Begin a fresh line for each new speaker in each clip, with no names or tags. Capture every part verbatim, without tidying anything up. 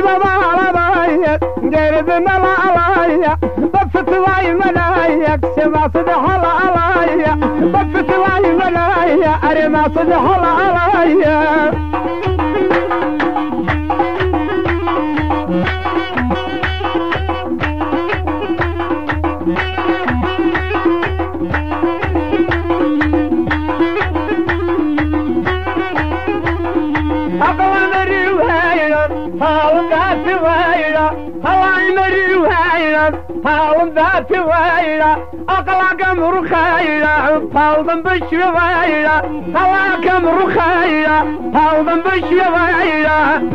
baba alabaya geridina la alaya bafatway malaya sema sadhal alaya bafatway malaya arima sadhal alaya Paul that waira aqlaga murkhayra Paul dan bishwayra aqlaga murkhayra Paul dan bishwayra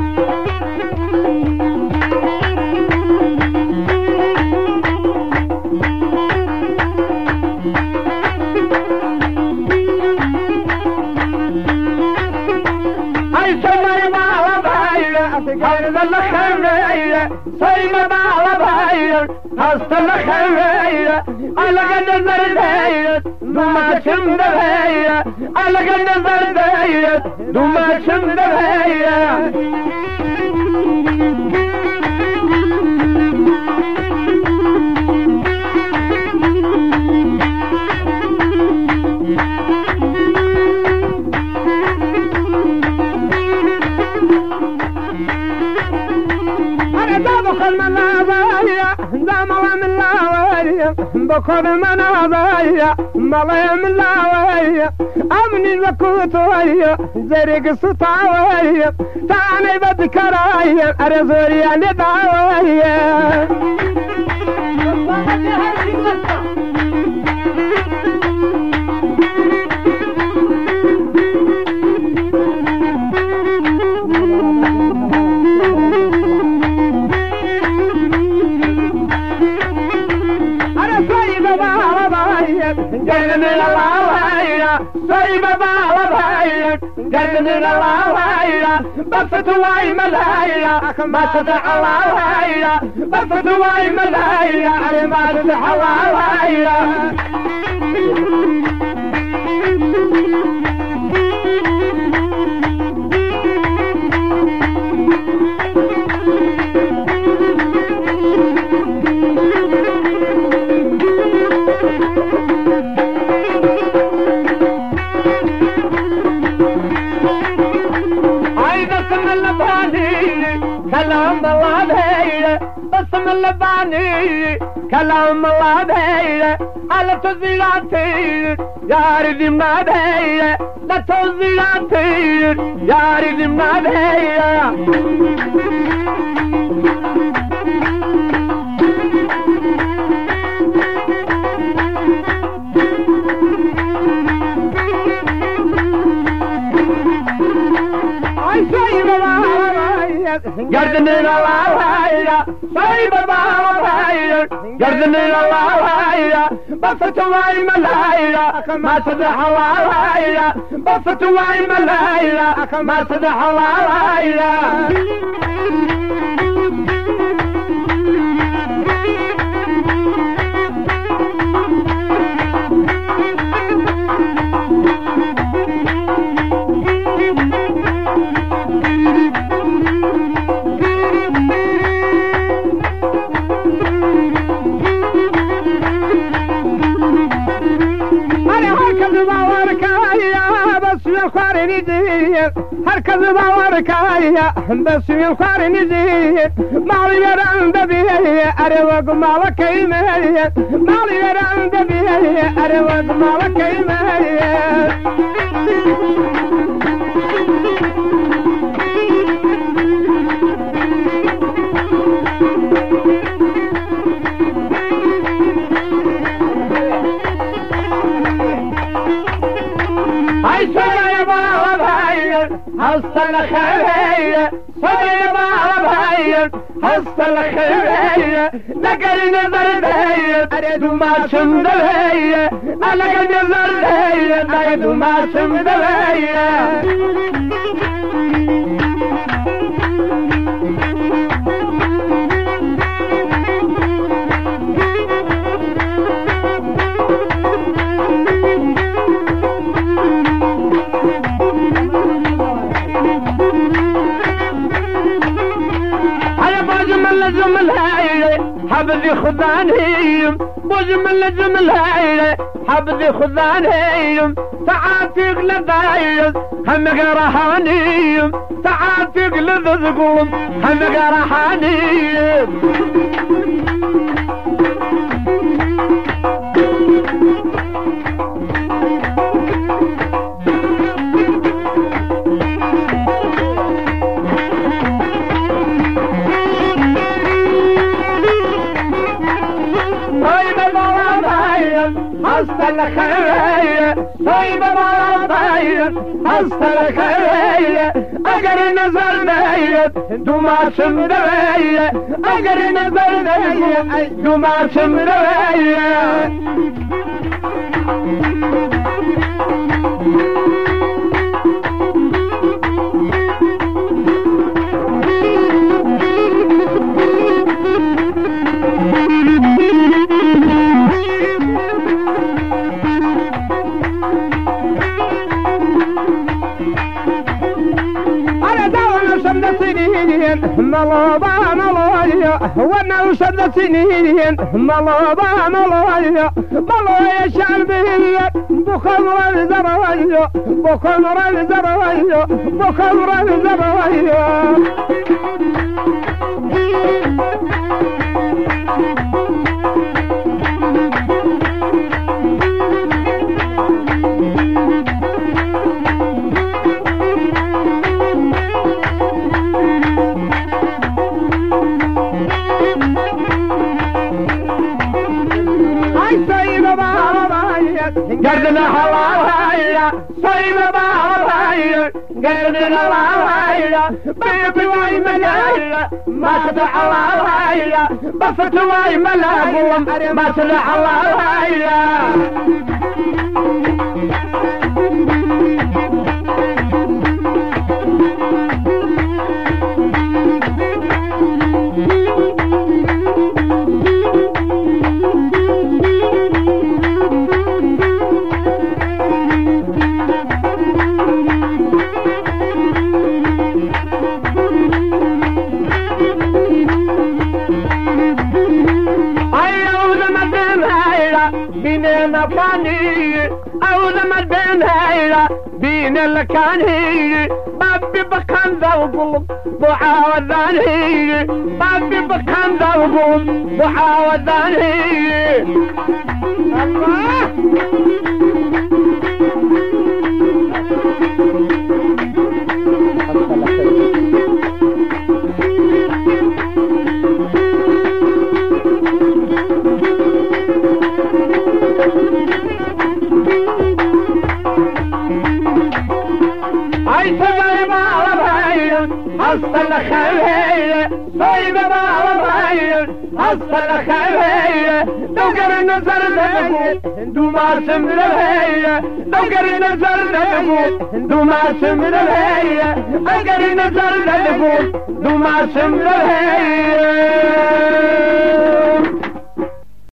ay samay mala bayra aqlaga murkhayra sayma mala bayra hasta la khayra alaga nazar dayat duma chimda hayya alaga nazar dayat duma chimda hayya بكر من عضايا ملايا من لاويا امني بكوتويا زرق سطاويا تاني بذكرايا ارزوريا نداويا جنن الله صيب بالبايك جنن الله بفتواي ملايا ما تدع الله بفتواي ملايا ما تدع الله كلام الله بهيله بسم الله باني كلام الله بهيله على تزيلاتي يا ريدي ما بهيله لا تزيلاتي يا ريدي ما بهيله Gardner Allah Sai baba Allah Gardner Allah Bafatway malaya ma sadah Allah Bafatway malaya ma sadah Allah هركز باوركايا بس يخارني زين مالي يرند بيه أروق مالك يميه مالي يرند بيه أروق مالك يميه هسه الخير صيب عربية هسه الخير لقى نظر بهية أريد ما شمد بهية لقى نظر بهية أريد ما شمد بهية حبذي خذانيم بجمل جملة حبذي خذانيم تعاتق لدايز هم قرحانيم تعاتق لذذقوم هم قرحانيم هسه الخير طيب ما طيب هسه الخير اقر نزل بيت دوما شمدويه اقر نزل بيت دوما شمدويه ملوبا ملويا وانا وشد سنين ملوبا ملويا ملويا شعبي بخمر الزرويا بخمر الزرويا بخمر الزرويا قردنا حوايا صيب باورايا قردنا حوايا بيبي واي ملايا ما تدع حوايا بفت واي ملايا ما تدع حوايا بين مكاني أو لما بين هيلا بين الكاني بابي بكان ذوقهم معاوذاني بابي بكان ذوقهم معاوذاني الله أصل خير طيب باورايا أصل خير لو قر نزل نبو دوما سمر هي لو قر نزل نبو دوما سمر هي قر نزل نبو دوما سمر هي